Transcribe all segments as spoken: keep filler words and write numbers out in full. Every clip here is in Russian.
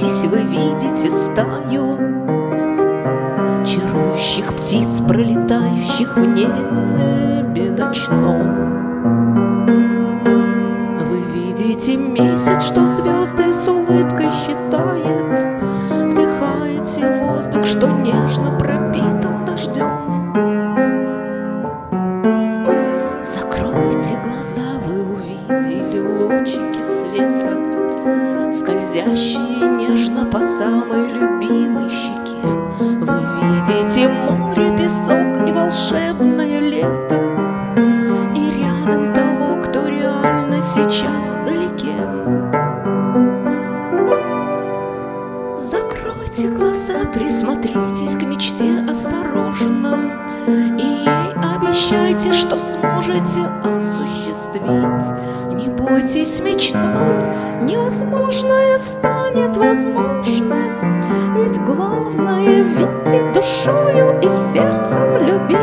Присмотритесь, вы видите стаю чарующих птиц, пролетающих в небе ночном. Вы видите месяц, что звезды с улыбкой считает, вдыхаете воздух, что нежно пропитан дождем. Закройте глаза, вы увидели лучики света, скользящие нежно по самой любимой щеке. Вы видите море, песок и волшебное лето, и рядом того, кто реально сейчас вдалеке. Закройте глаза, присмотритесь к мечте осторожно и обещайте, что сможете осуществить. Не бойтесь мечтать, невозможное станет возможным, ведь главное — видеть душою и сердцем любить.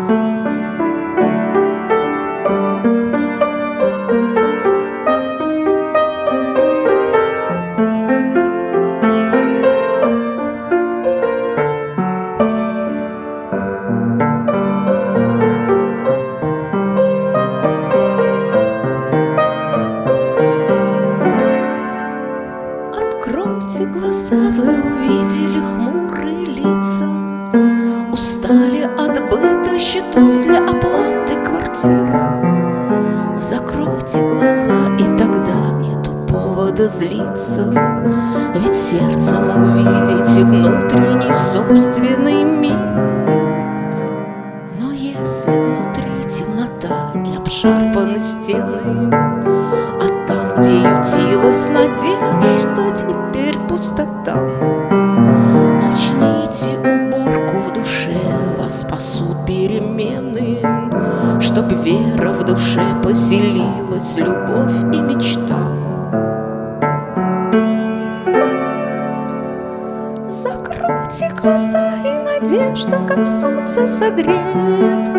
Откройте глаза, вы увидели хмурые лица, устали от быта, счетов для оплаты квартир. Закройте глаза, и тогда нету повода злиться, ведь сердцем увидите внутренний собственный мир. Но если внутри темнота и обшарпаны стены, а там, где ютилась надежда, теперь пустота, начните уборку в душе, вас спасут перемены, чтоб вера в душе поселилась, любовь и мечта. Закройте глаза, и надежда, как солнце, согреет.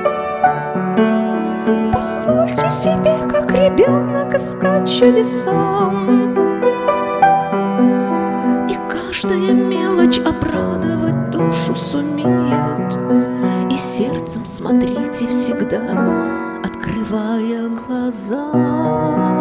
Позвольте себе, как ребенок, искать чудесам, и каждая мелочь обрадовать душу сумеет. И сердцем смотрите всегда, открывая глаза.